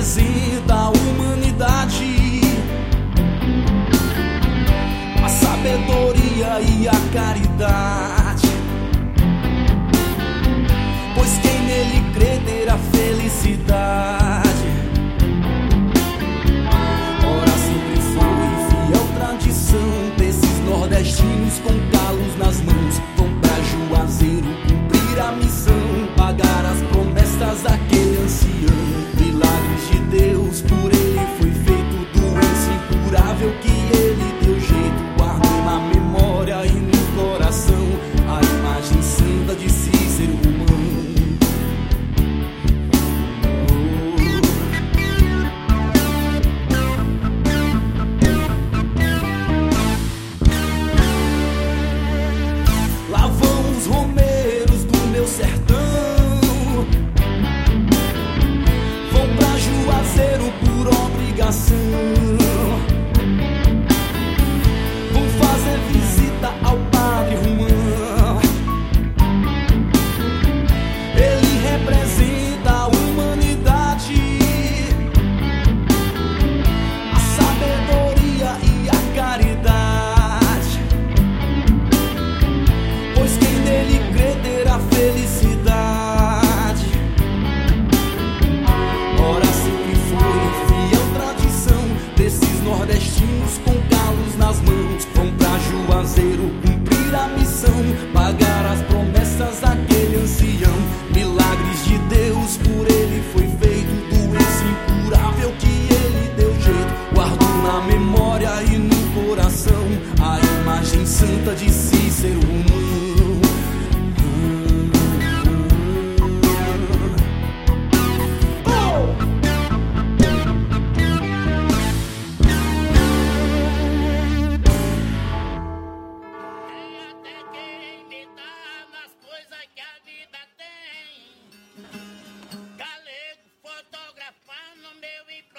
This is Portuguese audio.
representa a humanidade, a sabedoria e a caridade. Pois quem nele crê terá felicidade. Ora, sempre foi fiel tradição desses nordestinos com calos nas mãos. Vão pra Juazeiro cumprir a missão, pagar as promessas daquele ancião. Milagres de Deus, por ele foi feito, doença incurável que ele deu jeito. Guardou na memória e no coração a imagem santa de Cícero humano. Lá vão os romeiros do meu sertão, vão pra Juazeiro por obrigação, vão fazer visita ao Padre Romão. Ele representa a humanidade, a sabedoria e a caridade. Pois quem nele crê terá felicidade. Ora, sempre foi fiel tradição desses nordestinos com calos nas mãos. Vão pra Juazeiro cumprir a missão, pagar as promessas daquele ancião. Milagres de Deus, por ele foi feito, doença incurável que ele deu jeito. Guardou na memória e no coração a imagem santa de Cícero humano. Galego fotografando meu